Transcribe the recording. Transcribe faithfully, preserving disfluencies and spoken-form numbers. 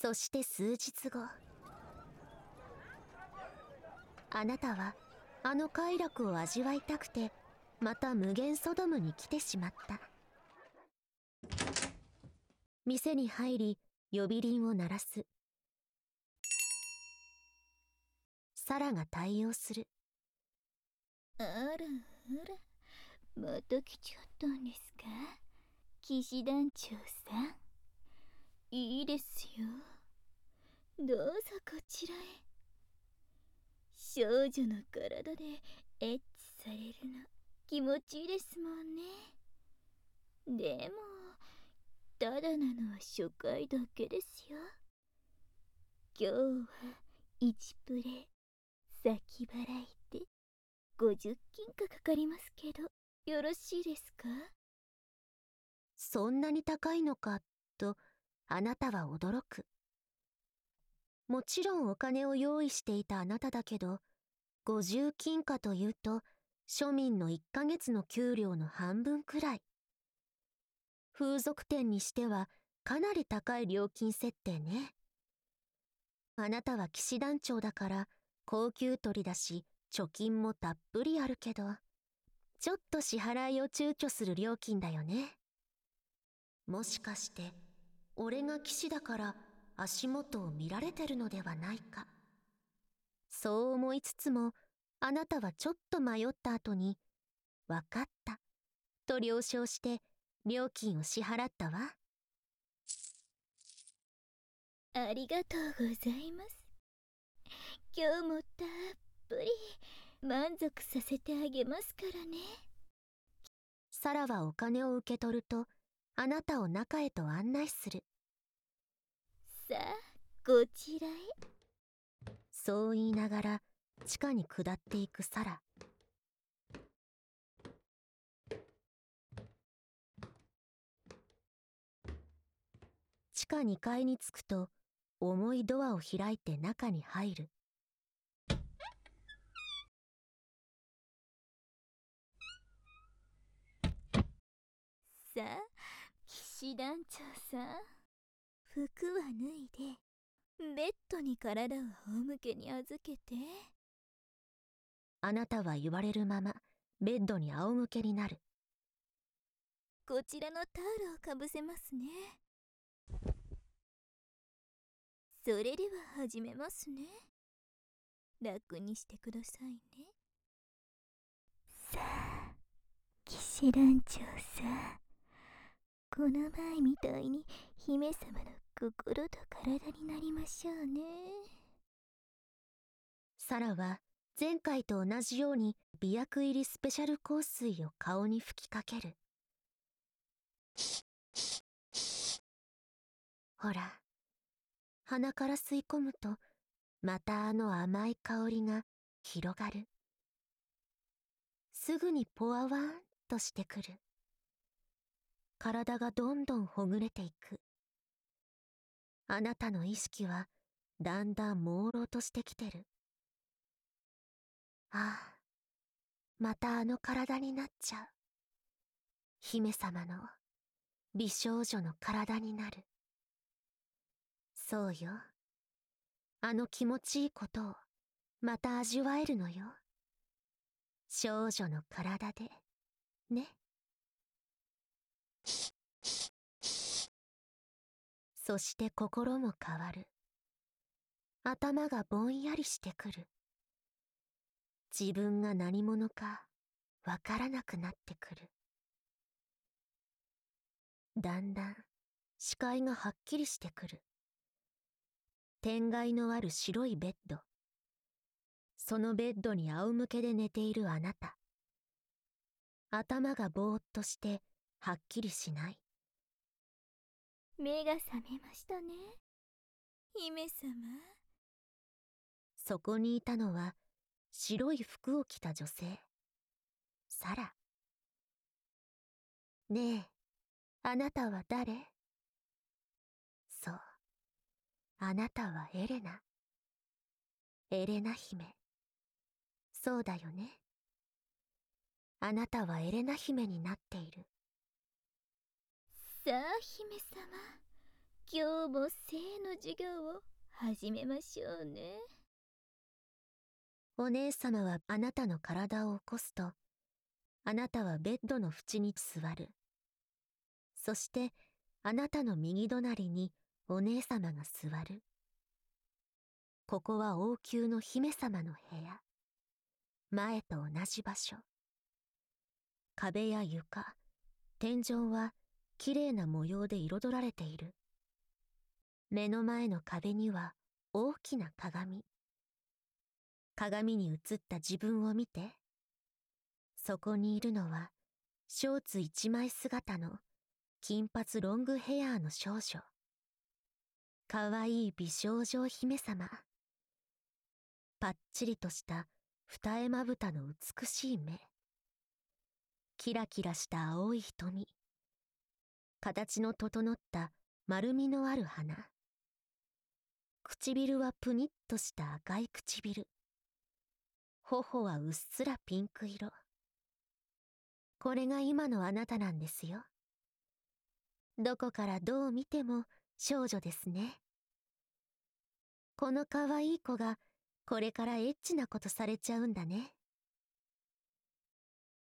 そして数日後、あなたはあの快楽を味わいたくてまた無限ソドムに来てしまった。店に入り呼び鈴を鳴らす。サラが対応する。 あらあら、また来ちゃったんですか、騎士団長さん。いいですよ、どうぞこちらへ。少女の体でエッチされるの気持ちいいですもんね。でもただなのは初回だけですよ。今日はいちプレ先払いでごじゅっ金貨かかりますけど、よろしいですか？ そんなに高いのかとあなたは驚く。もちろんお金を用意していたあなただけど、ごじゅう金貨というと庶民のいっかげつの給料の半分くらい。風俗店にしてはかなり高い料金設定ね。あなたは騎士団長だから高級取りだし貯金もたっぷりあるけど、ちょっと支払いを躊躇する料金だよね。もしかして俺が騎士だから足元を見られてるのではないか。そう思いつつもあなたはちょっと迷った後に「わかった」と了承して料金を支払ったわ。 ありがとうございます。今日もたっぷり満足させてあげますからね。 サラはお金を受け取るとあなたを中へと案内する。 さあこちらへ。 そう言いながら地下に下っていくサラ。地下にかいに着くと重いドアを開いて中に入る。 さあ騎士団長さん、服は脱いでベッドに体を仰向けに預けて。 あなたは言われるままベッドに仰向けになる。 こちらのタオルをかぶせますね。それでは始めますね。楽にしてくださいね。さあ騎士団長さん、この前みたいに姫様の心と体になりましょうね。 サラは前回と同じように媚薬入りスペシャル香水を顔に吹きかける。ほら、鼻から吸い込むとまたあの甘い香りが広がる。すぐにポワワーンとしてくる。体がどんどんほぐれていく。あなたの意識はだんだん朦朧としてきてる。ああ、またあの体になっちゃう。姫様の美少女の体になる。そうよ。あの気持ちいいことをまた味わえるのよ。少女の体で、ね。そして心も変わる。頭がぼんやりしてくる。自分が何者かわからなくなってくる。だんだん視界がはっきりしてくる。天蓋のある白いベッド。そのベッドに仰向けで寝ているあなた。頭がぼーっとしてはっきりしない。 目が覚めましたね、姫様。 そこにいたのは白い服を着た女性、サラ。ねえ、あなたは誰？そう、あなたはエレナ。エレナ姫。そうだよね。あなたはエレナ姫になっている。 さあ姫様、 今日も性の授業を始めましょうね。 お姉様はあなたの体を起こすと、あなたはベッドの縁に座る。そしてあなたの右隣にお姉様が座る。ここは王宮の姫様の部屋。前と同じ場所。壁や床、天井はきれいな模様で彩られている。目の前の壁には大きな鏡。鏡に映った自分を見て。そこにいるのはショーツ一枚姿の金髪ロングヘアの少女。かわいい美少女姫様。ぱっちりとした二重まぶたの美しい目。キラキラした青い瞳。形の整った丸みのある鼻。唇はぷにっとした赤い唇。頬はうっすらピンク色。これが今のあなたなんですよ。どこからどう見ても少女ですね。このかわいい子がこれからエッチなことされちゃうんだね。